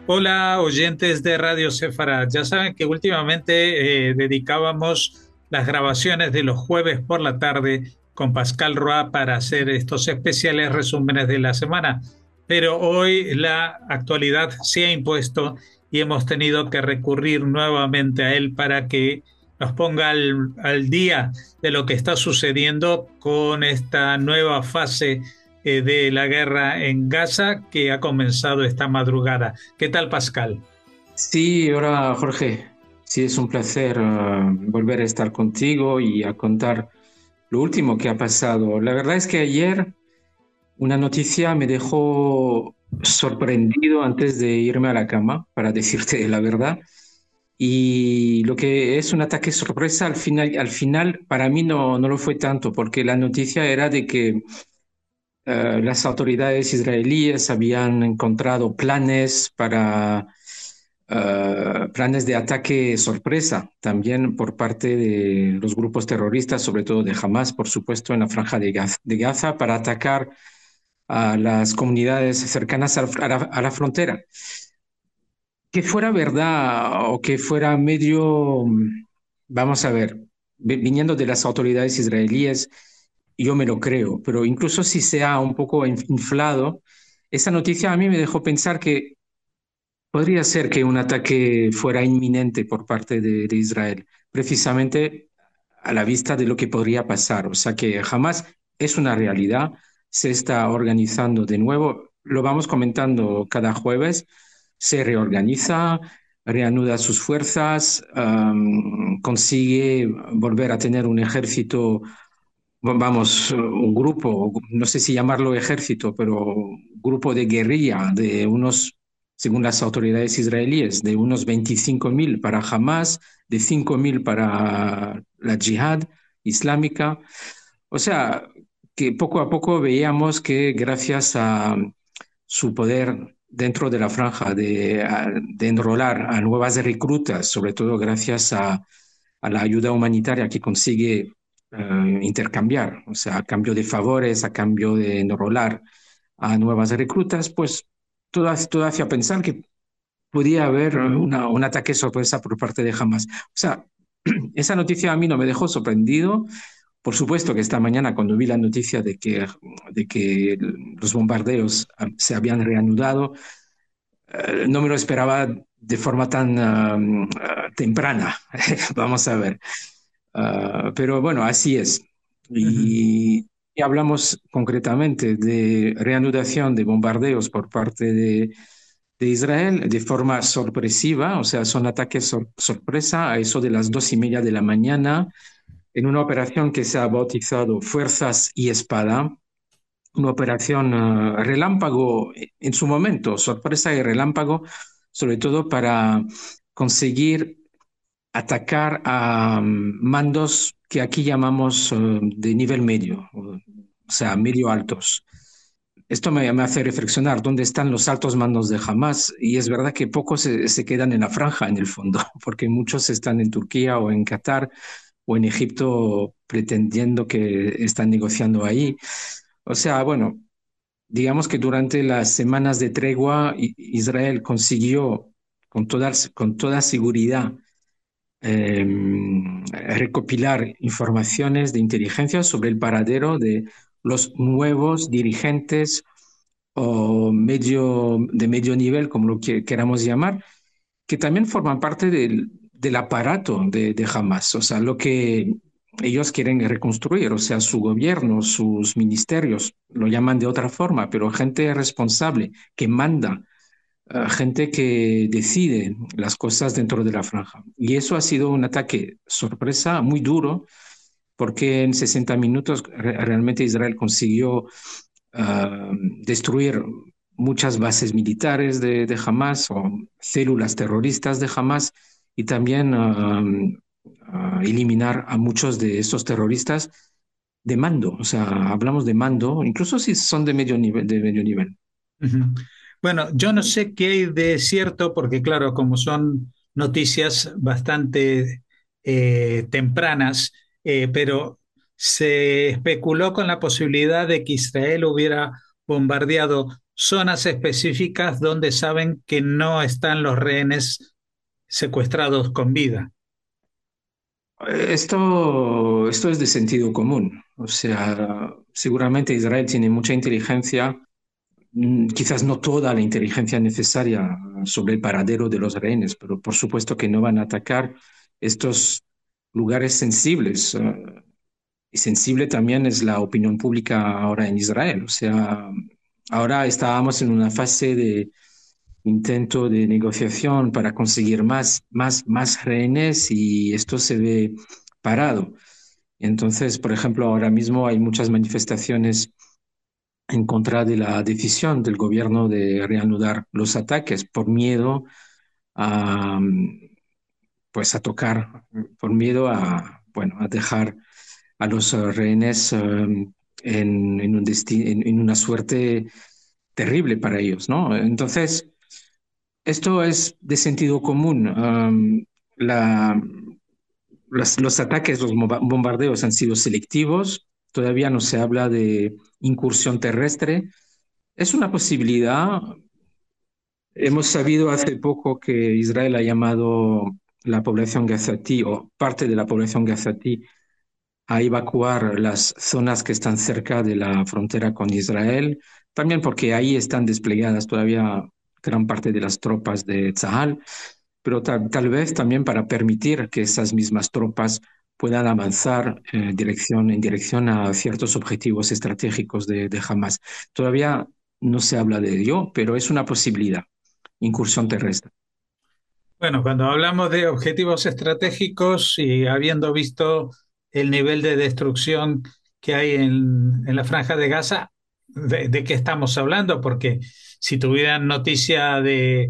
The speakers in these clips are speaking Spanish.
Hola, oyentes de Radio Séfara. Ya saben que últimamente dedicábamos las grabaciones de los jueves por la tarde con Pascal Roa para hacer estos especiales resúmenes de la semana. Pero hoy la actualidad se ha impuesto y hemos tenido que recurrir nuevamente a él para que nos ponga al día de lo que está sucediendo con esta nueva fase de la guerra en Gaza que ha comenzado esta madrugada. ¿Qué tal, Pascal? Sí, hola Jorge. Sí, es un placer volver a estar contigo y a contar lo último que ha pasado. La verdad es que ayer una noticia me dejó sorprendido antes de irme a la cama, para decirte la verdad. Y lo que es un ataque sorpresa, al final para mí no lo fue tanto, porque la noticia era de que las autoridades israelíes habían encontrado planes de ataque sorpresa, también por parte de los grupos terroristas, sobre todo de Hamas, por supuesto, en la franja de Gaza, para atacar a las comunidades cercanas a la frontera. Que fuera verdad o que fuera medio, vamos a ver, viniendo de las autoridades israelíes, yo me lo creo, pero incluso si sea un poco inflado, esa noticia a mí me dejó pensar que podría ser que un ataque fuera inminente por parte de Israel, precisamente a la vista de lo que podría pasar. O sea que jamás es una realidad, se está organizando de nuevo, lo vamos comentando cada jueves, se reorganiza, reanuda sus fuerzas, consigue volver a tener un ejército, vamos, un grupo, no sé si llamarlo ejército, pero un grupo de guerrilla de unos, según las autoridades israelíes, de unos 25.000 para Hamas, de 5.000 para la yihad islámica. O sea, que poco a poco veíamos que gracias a su poder dentro de la franja de enrolar a nuevas reclutas, sobre todo gracias a la ayuda humanitaria que consigue intercambiar, o sea, a cambio de favores, a cambio de enrolar a nuevas reclutas, pues todo hacía pensar que podía haber un ataque sorpresa por parte de Hamas. O sea, esa noticia a mí no me dejó sorprendido. Por supuesto que esta mañana, cuando vi la noticia de que los bombardeos se habían reanudado, no me lo esperaba de forma tan temprana. Vamos a ver. Pero bueno, así es. Ujú. Y hablamos concretamente de reanudación de bombardeos por parte de Israel de forma sorpresiva, o sea, son ataques sorpresa a eso de las 2:30 de la mañana, en una operación que se ha bautizado Fuerzas y Espada, una operación relámpago en su momento, sorpresa y relámpago, sobre todo para conseguir atacar a mandos que aquí llamamos de nivel medio, o sea, medio altos. Esto me hace reflexionar dónde están los altos mandos de Hamas, y es verdad que pocos se quedan en la franja en el fondo, porque muchos están en Turquía o en Qatar o en Egipto pretendiendo que están negociando ahí. O sea, bueno, digamos que durante las semanas de tregua Israel consiguió con toda seguridad eh, recopilar informaciones de inteligencia sobre el paradero de los nuevos dirigentes o de medio nivel, como lo que queramos llamar, que también forman parte del aparato de Hamas, o sea, lo que ellos quieren reconstruir, o sea, su gobierno, sus ministerios, lo llaman de otra forma, pero gente responsable que manda, gente que decide las cosas dentro de la franja. Y eso ha sido un ataque sorpresa muy duro, porque en 60 minutos realmente Israel consiguió destruir muchas bases militares de Hamas o células terroristas de Hamas, y también eliminar a muchos de estos terroristas de mando. O sea, hablamos de mando, incluso si son de medio nivel, de medio nivel. Ujú. Bueno, yo no sé qué hay de cierto, porque claro, como son noticias bastante tempranas, pero se especuló con la posibilidad de que Israel hubiera bombardeado zonas específicas donde saben que no están los rehenes secuestrados con vida. Esto es de sentido común. O sea, seguramente Israel tiene mucha inteligencia, quizás no toda la inteligencia necesaria sobre el paradero de los rehenes, pero por supuesto que no van a atacar estos lugares sensibles. Y sensible también es la opinión pública ahora en Israel. O sea, ahora estábamos en una fase de intento de negociación para conseguir más rehenes y esto se ve parado. Entonces, por ejemplo, ahora mismo hay muchas manifestaciones en contra de la decisión del gobierno de reanudar los ataques por miedo a, pues, a tocar, por miedo a, bueno, a dejar a los rehenes en un en una suerte terrible para ellos, ¿no? Entonces, esto es de sentido común. La, los ataques, los bombardeos han sido selectivos. Todavía no se habla de incursión terrestre. Es una posibilidad. Hemos sabido hace poco que Israel ha llamado la población gazatí o parte de la población gazatí a evacuar las zonas que están cerca de la frontera con Israel, también porque ahí están desplegadas todavía gran parte de las tropas de Tzahal, pero tal vez también para permitir que esas mismas tropas puedan avanzar en dirección a ciertos objetivos estratégicos de Hamas. Todavía no se habla de ello, pero es una posibilidad, incursión terrestre. Bueno, cuando hablamos de objetivos estratégicos y habiendo visto el nivel de destrucción que hay en la Franja de Gaza, de qué estamos hablando? Porque si tuvieran noticia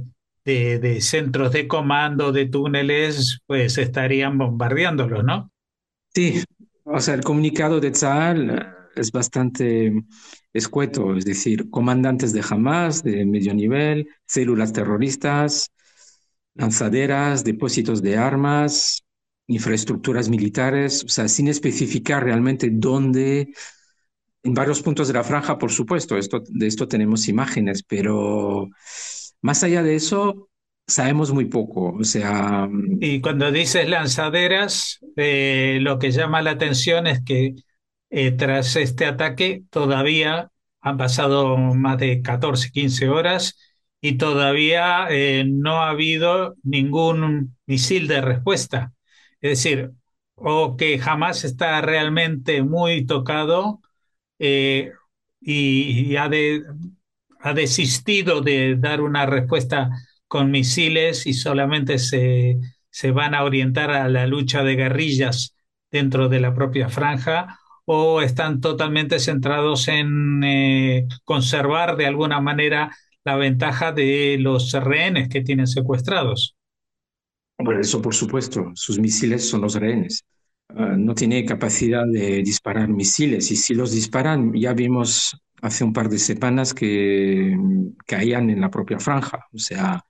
de centros de comando, de túneles, pues estarían bombardeándolos, ¿no? Sí, o sea, el comunicado de Tzahal es bastante escueto, es decir, comandantes de Hamas de medio nivel, células terroristas, lanzaderas, depósitos de armas, infraestructuras militares, o sea, sin especificar realmente dónde, en varios puntos de la franja, por supuesto, de esto tenemos imágenes, pero más allá de eso, sabemos muy poco, o sea, Y cuando dices lanzaderas, lo que llama la atención es que tras este ataque todavía han pasado más de 14, 15 horas y todavía no ha habido ningún misil de respuesta. Es decir, o que jamás está realmente muy tocado eh, y ha desistido de dar una respuesta con misiles y solamente se van a orientar a la lucha de guerrillas dentro de la propia franja o están totalmente centrados en conservar de alguna manera la ventaja de los rehenes que tienen secuestrados. por eso, por supuesto, sus misiles son los rehenes. No tiene capacidad de disparar misiles y si los disparan, ya vimos hace un par de semanas que caían en la propia franja. O sea,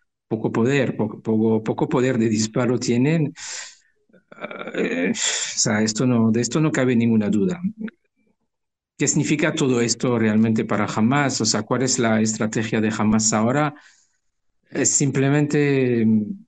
poco poder de disparo tienen. O sea, de esto no cabe ninguna duda. ¿Qué significa todo esto realmente para Hamas? O sea, ¿cuál es la estrategia de Hamas ahora? Es simplemente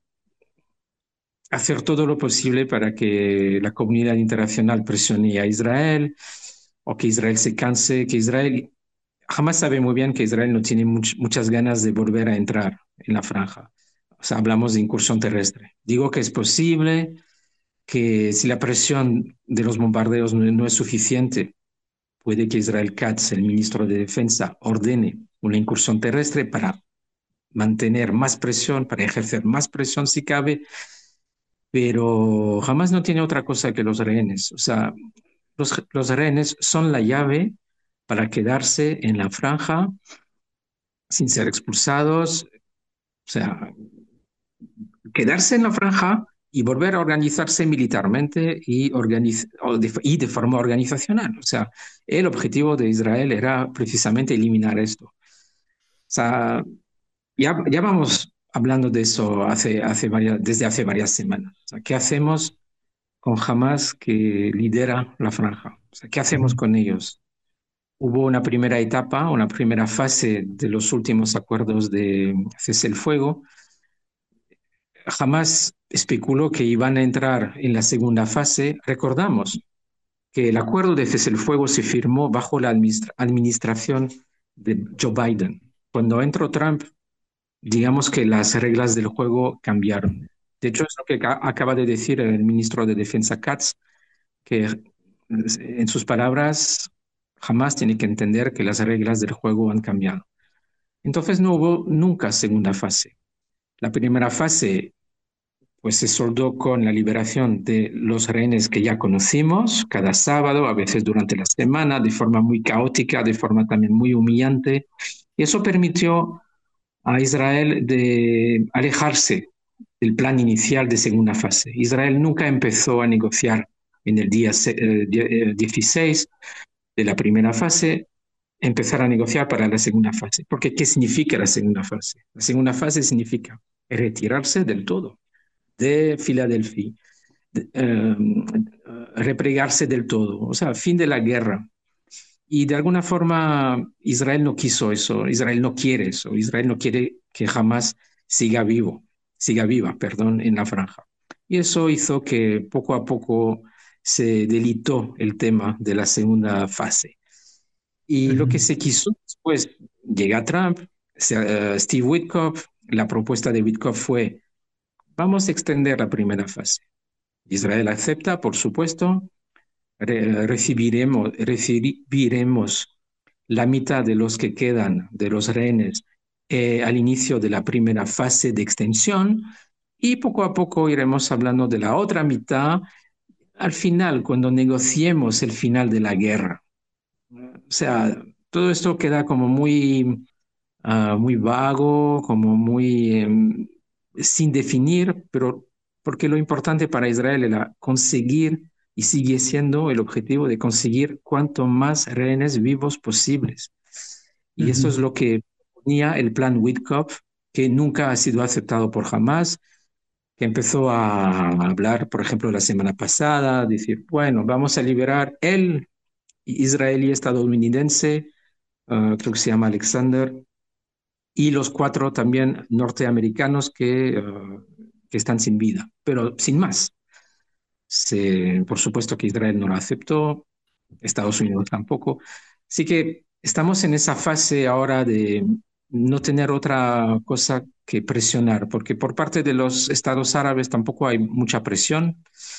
hacer todo lo posible para que la comunidad internacional presione a Israel o que Israel se canse, que Israel jamás sabe muy bien que Israel no tiene muchas ganas de volver a entrar en la franja. O sea, hablamos de incursión terrestre. Digo que es posible que si la presión de los bombardeos no es suficiente, puede que Israel Katz, el ministro de Defensa, ordene una incursión terrestre para mantener más presión, para ejercer más presión si cabe, pero jamás no tiene otra cosa que los rehenes. O sea, los rehenes son la llave para quedarse en la franja sin ser expulsados, o sea, quedarse en la franja y volver a organizarse militarmente y de forma organizacional. O sea, el objetivo de Israel era precisamente eliminar esto. O sea, ya vamos hablando de eso desde hace varias semanas. O sea, ¿qué hacemos con Hamas que lidera la franja? O sea, ¿qué hacemos con ellos? Hubo una primera etapa, una primera fase de los últimos acuerdos de cese el fuego. Jamás especuló que iban a entrar en la segunda fase. Recordamos que el acuerdo de cese el fuego se firmó bajo la administración de Joe Biden. Cuando entró Trump, digamos que las reglas del juego cambiaron. De hecho, es lo que acaba de decir el ministro de Defensa Katz, que en sus palabras jamás tiene que entender que las reglas del juego han cambiado. Entonces no hubo nunca segunda fase. La primera fase pues se soldó con la liberación de los rehenes que ya conocimos cada sábado, a veces durante la semana, de forma muy caótica, de forma también muy humillante. Y eso permitió a Israel de alejarse del plan inicial de segunda fase. Israel nunca empezó a negociar en el día 16 de la primera fase, empezar a negociar para la segunda fase. Porque ¿qué significa la segunda fase? La segunda fase significa retirarse del todo de Filadelfia, replegarse del todo, o sea, fin de la guerra. Y de alguna forma Israel no quiso eso, Israel no quiere eso, Israel no quiere que jamás siga viva, perdón, en la franja. Y eso hizo que poco a poco se delitó el tema de la segunda fase. Y lo que se quiso después, llega Trump, Steve Witkoff, la propuesta de Witkoff fue, vamos a extender la primera fase. Israel acepta, por supuesto, recibiremos la mitad de los que quedan de los rehenes al inicio de la primera fase de extensión y poco a poco iremos hablando de la otra mitad al final, cuando negociemos el final de la guerra. O sea, todo esto queda como muy vago, como muy sin definir, pero porque lo importante para Israel era conseguir, y sigue siendo el objetivo de conseguir cuanto más rehenes vivos posibles. Y eso es Ujú. lo que ponía el plan Witkoff, que nunca ha sido aceptado por Hamas, que empezó a hablar, por ejemplo, la semana pasada, decir, bueno, vamos a liberar el israelí estadounidense, creo que se llama Alexander, y los cuatro también norteamericanos que están sin vida, pero sin más. Por supuesto que Israel no lo aceptó, Estados Unidos tampoco. Así que estamos en esa fase ahora de no tener otra cosa que presionar, porque por parte de los estados árabes tampoco hay mucha presión.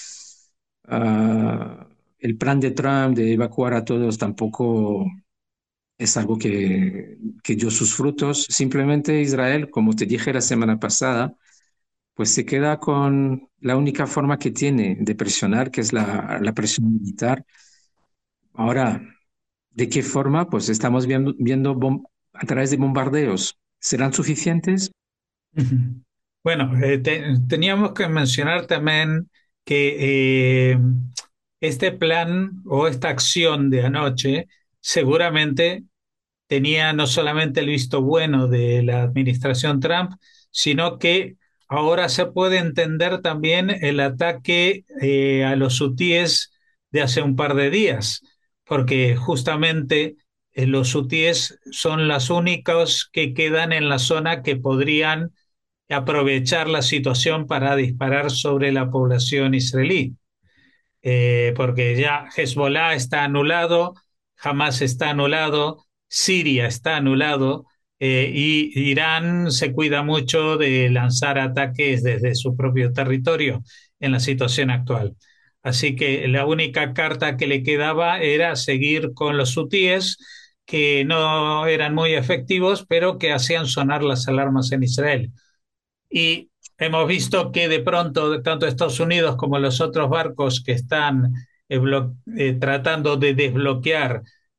Uh, el plan de Trump de evacuar a todos tampoco es algo que dio sus frutos. Simplemente Israel, como te dije la semana pasada, pues se queda con la única forma que tiene de presionar, que es la presión militar. Ahora, ¿de qué forma? Pues estamos viendo a través de bombardeos. ¿Serán suficientes? Ujú. Bueno, teníamos que mencionar también que este plan o esta acción de anoche seguramente tenía no solamente el visto bueno de la administración Trump, sino que ahora se puede entender también el ataque a los hutíes de hace un par de días, porque justamente los hutíes son las únicos que quedan en la zona que podrían aprovechar la situación para disparar sobre la población israelí, porque ya Hezbollah está anulado, Hamas está anulado, Siria está anulado, y Irán se cuida mucho de lanzar ataques desde su propio territorio en la situación actual. Así que la única carta que le quedaba era seguir con los hutíes, que no eran muy efectivos, pero que hacían sonar las alarmas en Israel. Y hemos visto que de pronto, tanto Estados Unidos como los otros barcos que están tratando de desbloquear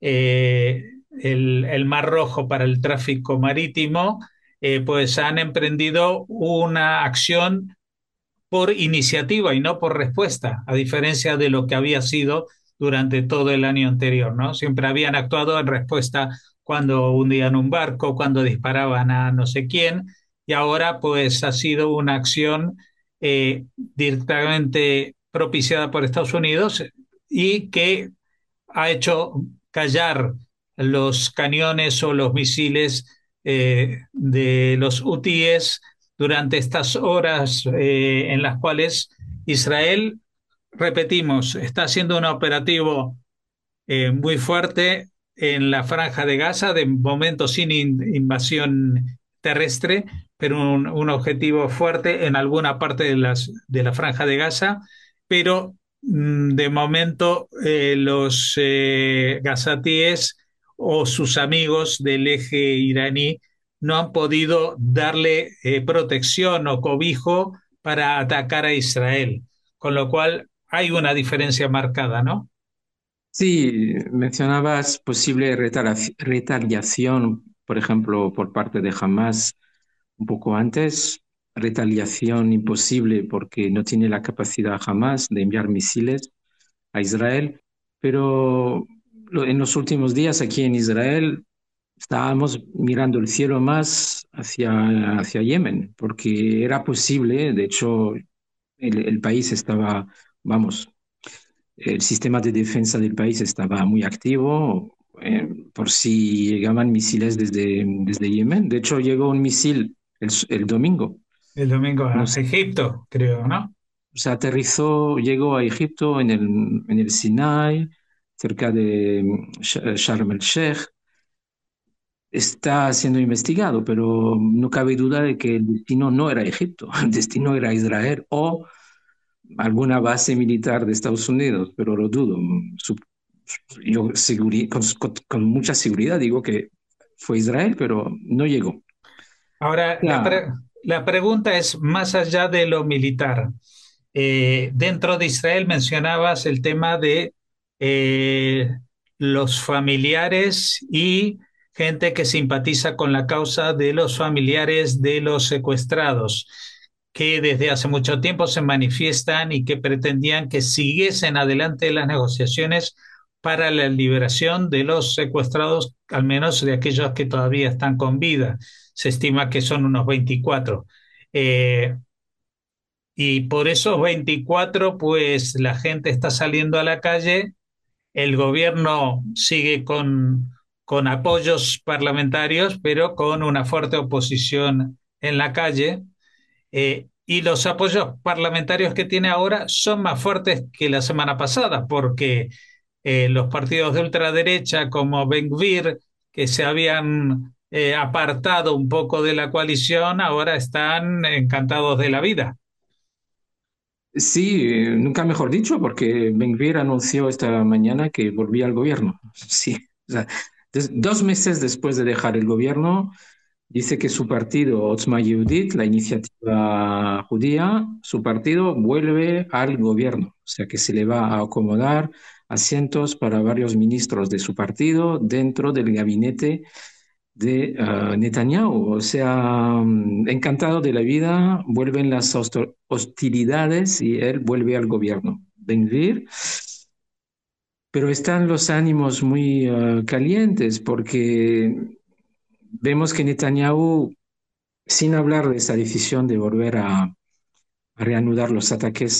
el Mar Rojo para el tráfico marítimo, pues han emprendido una acción por iniciativa y no por respuesta, a diferencia de lo que había sido durante todo el año anterior, ¿no? Siempre habían actuado en respuesta cuando hundían un barco, cuando disparaban a no sé quién, y ahora pues ha sido una acción directamente propiciada por Estados Unidos y que ha hecho callar los cañones o los misiles de los hutíes durante estas horas en las cuales Israel, repetimos, está haciendo un operativo muy fuerte en la franja de Gaza, de momento sin invasión terrestre, pero un objetivo fuerte en alguna parte de la franja de Gaza, pero de momento los gazatíes o sus amigos del eje iraní no han podido darle protección o cobijo para atacar a Israel, con lo cual hay una diferencia marcada, ¿no? Sí, mencionabas posible retaliación, por ejemplo, por parte de Hamas un poco antes. Retaliación imposible porque no tiene la capacidad Hamas de enviar misiles a Israel. Pero en los últimos días aquí en Israel estábamos mirando el cielo más hacia Yemen, porque era posible, de hecho, el país estaba, vamos, el sistema de defensa del país estaba muy activo por si llegaban misiles desde Yemen. De hecho, llegó un misil el domingo. El domingo No a sé, Egipto, creo, ¿no? se aterrizó, llegó a Egipto en el Sinai, cerca de Sharm el Sheikh. Está siendo investigado, pero no cabe duda de que el destino no era Egipto, el destino era Israel o alguna base militar de Estados Unidos, pero lo dudo. Yo con mucha seguridad digo que fue Israel, pero no llegó. Ahora, Ya, la pregunta es más allá de lo militar. Dentro de Israel mencionabas el tema de eh, los familiares y gente que simpatiza con la causa de los familiares de los secuestrados, que desde hace mucho tiempo se manifiestan y que pretendían que siguiesen adelante las negociaciones para la liberación de los secuestrados, al menos de aquellos que todavía están con vida. Se estima que son unos 24. Eh, y por esos 24, pues la gente está saliendo a la calle, el gobierno sigue con apoyos parlamentarios, pero con una fuerte oposición en la calle. Y los apoyos parlamentarios que tiene ahora son más fuertes que la semana pasada, porque los partidos de ultraderecha como Ben-Gvir, que se habían apartado un poco de la coalición, ahora están encantados de la vida. sí, nunca mejor dicho, porque Ben-Gvir anunció esta mañana que volvía al gobierno. Sí, o sea, 2 meses después de dejar el gobierno, dice que su partido, Otzma Yehudit, la iniciativa judía, su partido vuelve al gobierno, o sea que se le va a acomodar asientos para varios ministros de su partido dentro del gabinete de Netanyahu. O sea, encantado de la vida, vuelven las hostilidades y él vuelve al gobierno. Ben-Gvir, pero están los ánimos muy calientes porque vemos que Netanyahu, sin hablar de esa decisión de volver a reanudar los ataques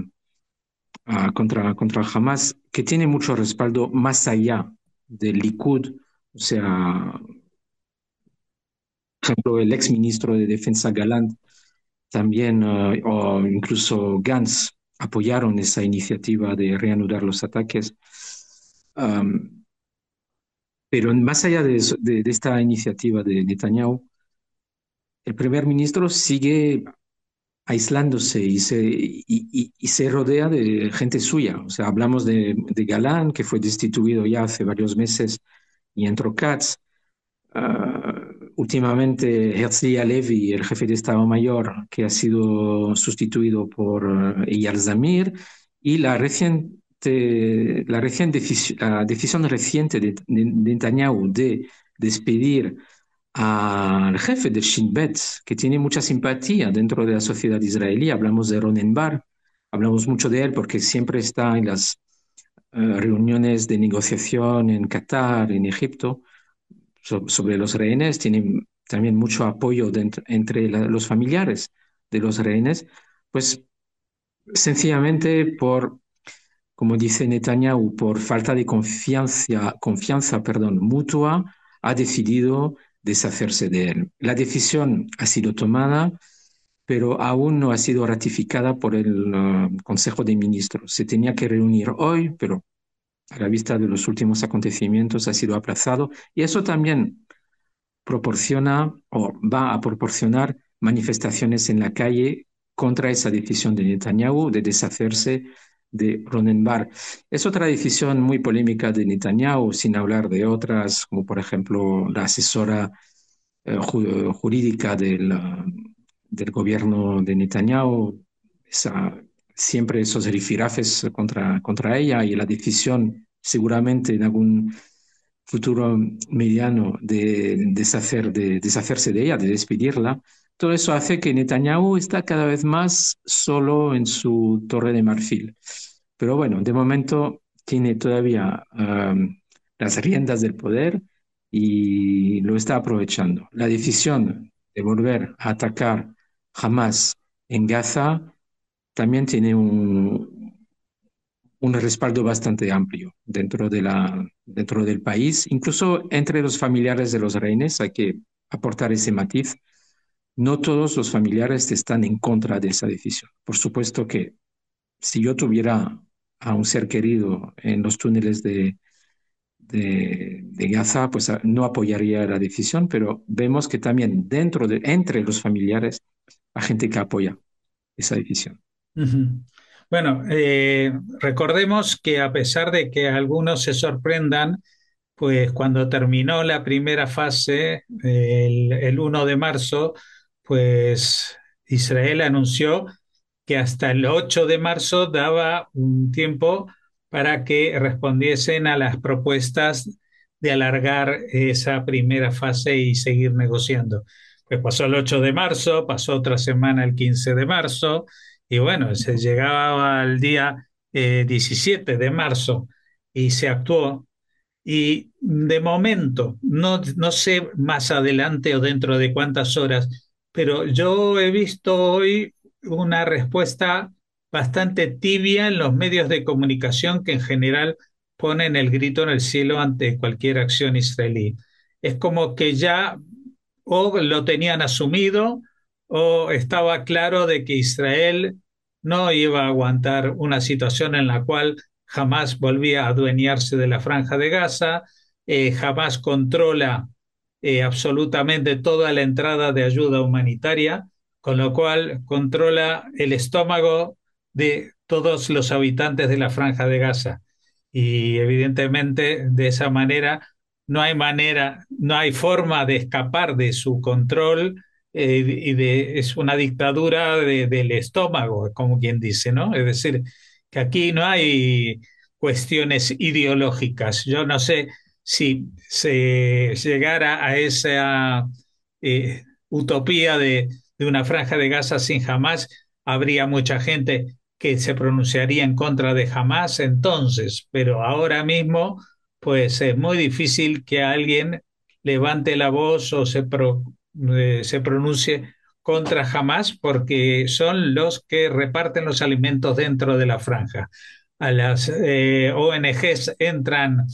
contra Hamas, que tiene mucho respaldo más allá del Likud, o sea, por ejemplo, el ex ministro de Defensa Galant también, o incluso Gantz, apoyaron esa iniciativa de reanudar los ataques. Um, pero más allá de esta iniciativa de Netanyahu, el primer ministro sigue aislándose y se rodea de gente suya. O sea, hablamos de Galán, que fue destituido ya hace varios meses, y entró Katz. Últimamente, Herzli Halevi, el jefe de Estado Mayor, que ha sido sustituido por Eyal Zamir, y la decisión reciente de Netanyahu de despedir al jefe del Shin Bet, que tiene mucha simpatía dentro de la sociedad israelí. Hablamos de Ronen Bar, hablamos mucho de él porque siempre está en las reuniones de negociación en Qatar, en Egipto, sobre los rehenes. Tiene también mucho apoyo entre los familiares de los rehenes, pues sencillamente por como dice Netanyahu, por falta de confianza, perdón, mutua, ha decidido deshacerse de él. La decisión ha sido tomada, pero aún no ha sido ratificada por el Consejo de Ministros. Se tenía que reunir hoy, pero a la vista de los últimos acontecimientos ha sido aplazado y eso también proporciona o va a proporcionar manifestaciones en la calle contra esa decisión de Netanyahu de deshacerse de Ronen Bar. Es otra decisión muy polémica de Netanyahu, sin hablar de otras, como por ejemplo la asesora jurídica del gobierno de Netanyahu, siempre esos rifirafes contra ella y la decisión seguramente en algún futuro mediano de deshacerse de ella, de despedirla. Todo eso hace que Netanyahu está cada vez más solo en su torre de marfil. Pero bueno, de momento tiene todavía las riendas del poder y lo está aprovechando. La decisión de volver a atacar Hamas en Gaza también tiene un respaldo bastante amplio dentro del país, incluso entre los familiares de los rehenes, hay que aportar ese matiz. No todos los familiares están en contra de esa decisión. Por supuesto que si yo tuviera a un ser querido en los túneles de Gaza, pues no apoyaría la decisión, pero vemos que también entre los familiares, hay gente que apoya esa decisión. Ujú. Bueno, recordemos que a pesar de que algunos se sorprendan, pues cuando terminó la primera fase, el 1 de marzo, pues Israel anunció que hasta el 8 de marzo daba un tiempo para que respondiesen a las propuestas de alargar esa primera fase y seguir negociando. Pues pasó el 8 de marzo, pasó otra semana el 15 de marzo, y bueno, se llegaba al día 17 de marzo y se actuó. Y de momento, no sé más adelante o dentro de cuántas horas, pero yo he visto hoy una respuesta bastante tibia en los medios de comunicación que en general ponen el grito en el cielo ante cualquier acción israelí. Es como que ya o lo tenían asumido o estaba claro de que Israel no iba a aguantar una situación en la cual jamás volvía a adueñarse de la franja de Gaza, jamás controla absolutamente toda la entrada de ayuda humanitaria, con lo cual controla el estómago de todos los habitantes de la franja de Gaza. Y evidentemente de esa manera, no hay forma de escapar de su control es una dictadura del estómago, como quien dice, ¿no? Es decir, que aquí no hay cuestiones ideológicas. Yo no sé si se llegara a esa utopía de una franja de Gaza sin Hamas, habría mucha gente que se pronunciaría en contra de Hamas entonces, pero ahora mismo, pues es muy difícil que alguien levante la voz o se pronuncie contra Hamas porque son los que reparten los alimentos dentro de la franja. A las ONGs entran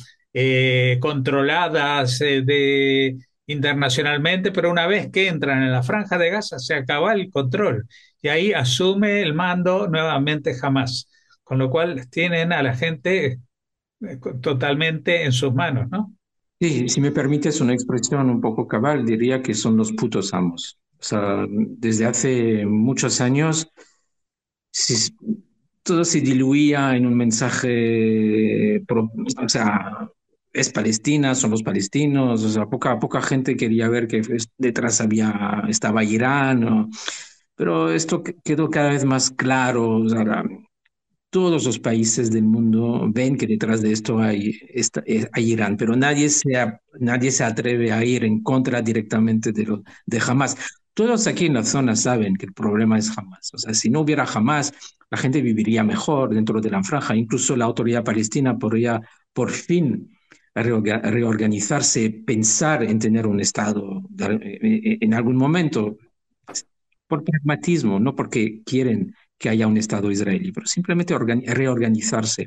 controladas internacionalmente, pero una vez que entran en la franja de Gaza se acaba el control y ahí asume el mando nuevamente Hamas, con lo cual tienen a la gente totalmente en sus manos, ¿no? Sí, si me permites una expresión un poco cabal, diría que son los putos amos. O sea, desde hace muchos años si- todo se diluía en un mensaje, o sea, es Palestina, son los palestinos, o sea, poca gente quería ver que detrás estaba Irán, pero esto quedó cada vez más claro. O sea, todos los países del mundo ven que detrás de esto hay Irán, pero nadie se atreve a ir en contra directamente de Hamas. Todos aquí en la zona saben que el problema es Hamas. O sea, si no hubiera Hamas, la gente viviría mejor dentro de la franja. Incluso la autoridad palestina podría por fin reorganizarse, pensar en tener un Estado en algún momento, por pragmatismo, no porque quieren que haya un Estado israelí, pero simplemente reorganizarse.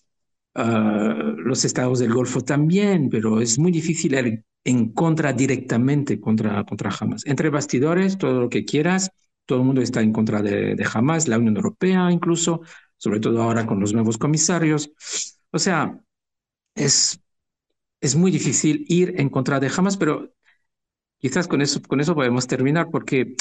Los estados del Golfo también, pero es muy difícil ir en contra directamente contra Hamas. Entre bastidores, todo lo que quieras, todo el mundo está en contra de Hamas, la Unión Europea incluso, sobre todo ahora con los nuevos comisarios. O sea, es, es muy difícil ir en contra de Hamas, pero quizás con eso podemos terminar porque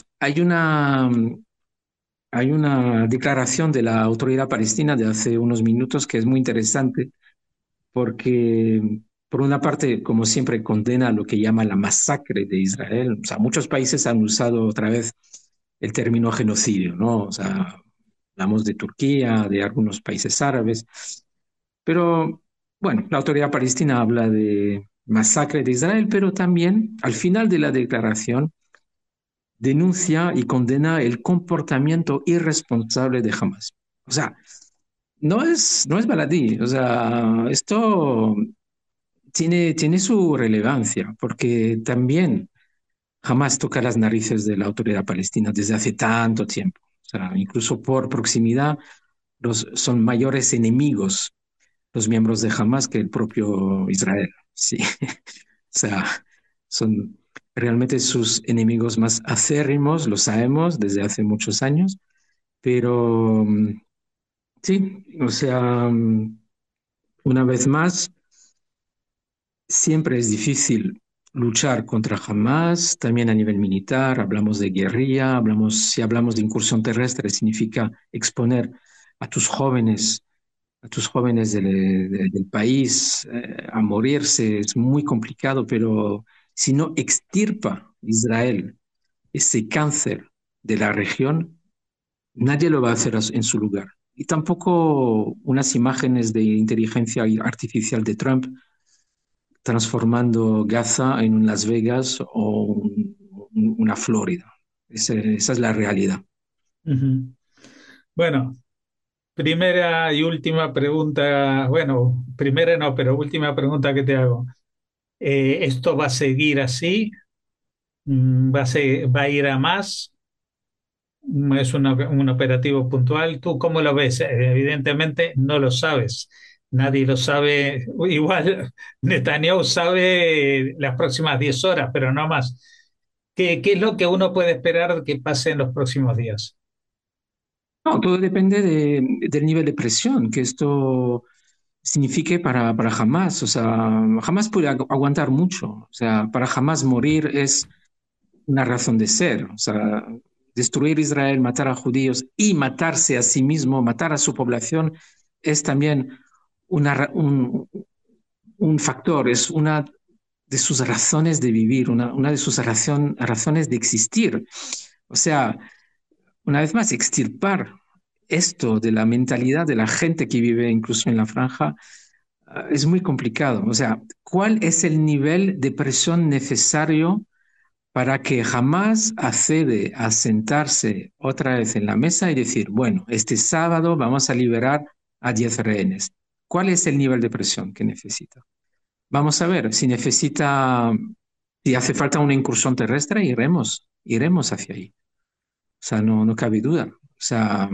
hay una declaración de la autoridad palestina de hace unos minutos que es muy interesante porque, por una parte, como siempre, condena lo que llama la masacre de Israel. O sea, muchos países han usado otra vez el término genocidio, ¿no? O sea, hablamos de Turquía, de algunos países árabes, pero bueno, la autoridad palestina habla de masacre de Israel, pero también al final de la declaración denuncia y condena el comportamiento irresponsable de Hamas. O sea, no es baladí, o sea, esto tiene su relevancia, porque también jamás toca las narices de la autoridad palestina desde hace tanto tiempo. O sea, incluso por proximidad, son mayores enemigos los miembros de Hamas que el propio Israel. Sí, o sea, son realmente sus enemigos más acérrimos, lo sabemos desde hace muchos años, pero sí, o sea, una vez más, siempre es difícil luchar contra Hamas, también a nivel militar, hablamos de guerrilla, si hablamos de incursión terrestre, significa exponer a tus jóvenes, a tus jóvenes del país a morirse, es muy complicado, pero si no extirpa Israel ese cáncer de la región, nadie lo va a hacer en su lugar. Y tampoco unas imágenes de inteligencia artificial de Trump transformando Gaza en un Las Vegas o una Florida. Esa es la realidad. Ujú. Bueno, primera y última pregunta, bueno, primera no, pero última pregunta que te hago. ¿Esto va a seguir así? ¿Va a ir a más? ¿Es un operativo puntual? ¿Tú cómo lo ves? Evidentemente no lo sabes. Nadie lo sabe. Igual Netanyahu sabe las próximas 10 horas, pero no más. ¿Qué es lo que uno puede esperar que pase en los próximos días? No, todo depende del nivel de presión que esto signifique para Hamas. O sea, Hamas puede aguantar mucho. O sea, para Hamas morir es una razón de ser. O sea, destruir Israel, matar a judíos y matarse a sí mismo, matar a su población, es también un factor, es una de sus razones de vivir, una de sus razones de existir. O sea, una vez más, extirpar esto de la mentalidad de la gente que vive incluso en la franja es muy complicado. O sea, ¿cuál es el nivel de presión necesario para que jamás accede a sentarse otra vez en la mesa y decir, bueno, este sábado vamos a liberar a 10 rehenes? ¿Cuál es el nivel de presión que necesita? Vamos a ver, si hace falta una incursión terrestre, iremos hacia ahí. O sea, no cabe duda. O sea,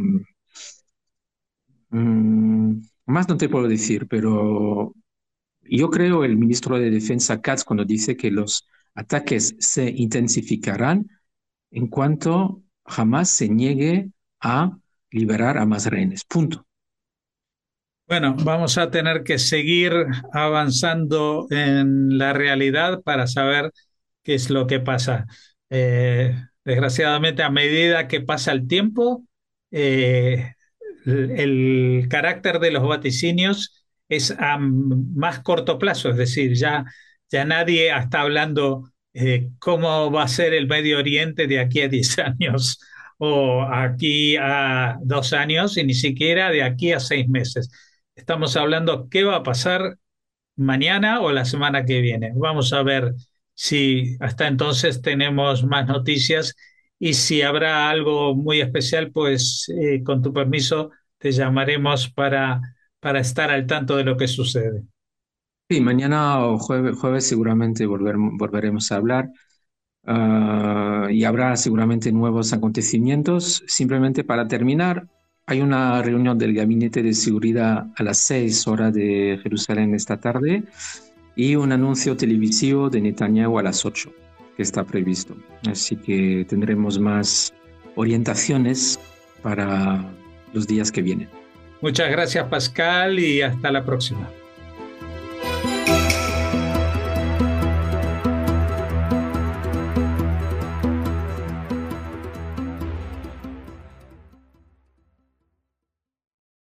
más no te puedo decir, pero yo creo el ministro de Defensa Katz cuando dice que los ataques se intensificarán en cuanto jamás se niegue a liberar a más rehenes. Punto. Bueno, vamos a tener que seguir avanzando en la realidad para saber qué es lo que pasa. Desgraciadamente, a medida que pasa el tiempo, eh, el carácter de los vaticinios es a más corto plazo, es decir, ya nadie está hablando cómo va a ser el Medio Oriente de aquí a 10 años o aquí a 2 años y ni siquiera de aquí a 6 meses. Estamos hablando qué va a pasar mañana o la semana que viene. Vamos a ver si hasta entonces tenemos más noticias y si habrá algo muy especial, pues con tu permiso te llamaremos para estar al tanto de lo que sucede. Sí, mañana o jueves seguramente volveremos a hablar y habrá seguramente nuevos acontecimientos. Simplemente para terminar, hay una reunión del Gabinete de Seguridad a las 6 horas de Jerusalén esta tarde y un anuncio televisivo de Netanyahu a las 8 que está previsto. Así que tendremos más orientaciones para los días que vienen. Muchas gracias, Pascal, y hasta la próxima.